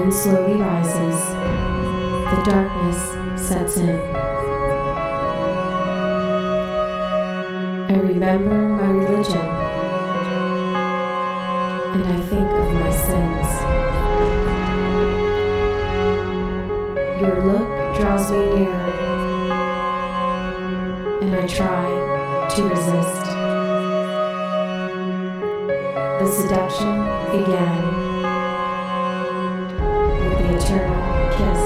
and slowly rises, the darkness sets in. I remember my religion, and I think of my sins. Your look draws me nearer, and I try to resist. The seduction began with the eternal kiss.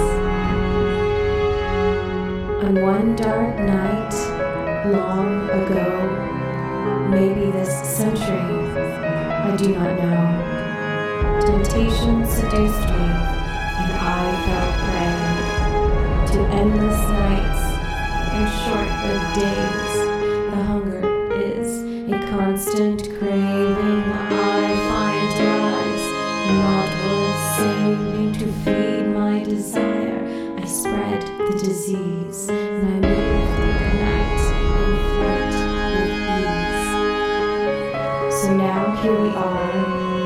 On one dark night, long ago, maybe this century, I do not know, temptation seduced me, and I fell prey to endless nights and short-lived days. The hunger is a constant craving. I find lies not worth saving to feed my desire. I spread the disease, and I move through the night in flight with ease. So now here we are,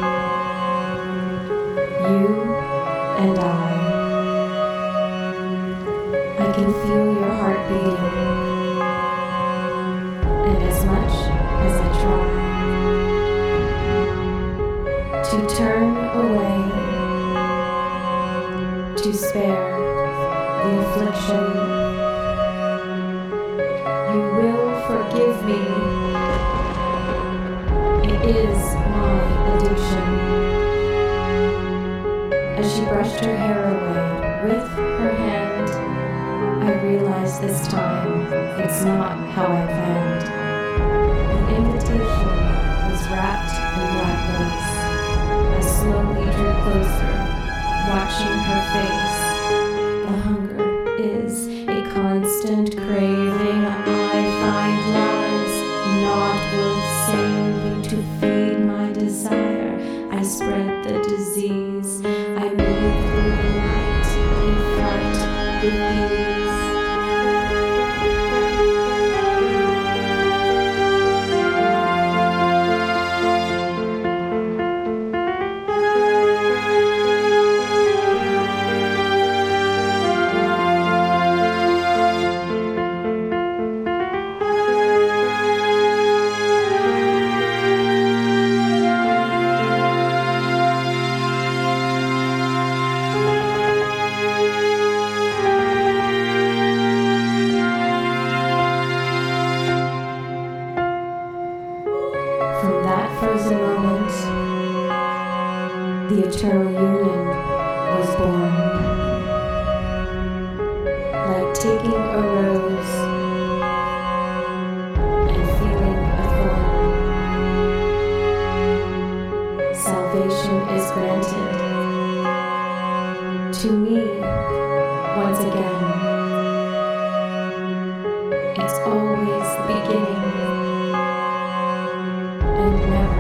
you and I can feel your heart beating, and as much as I try to turn away, to spare the affliction, you will forgive me. It is my addiction. As she brushed her hair away with her hand, I realized this time it's not how I planned. The invitation was wrapped in black lace. I slowly drew closer, watching her face. The hunger is a constant craving. I find lies not worth saving to feed my desire. I spread the disease. I move through the night in flight with ease. From that frozen moment, the eternal union was born. Like taking a rose and feeling a thorn. Salvation is granted to me once again. It's always the beginning and never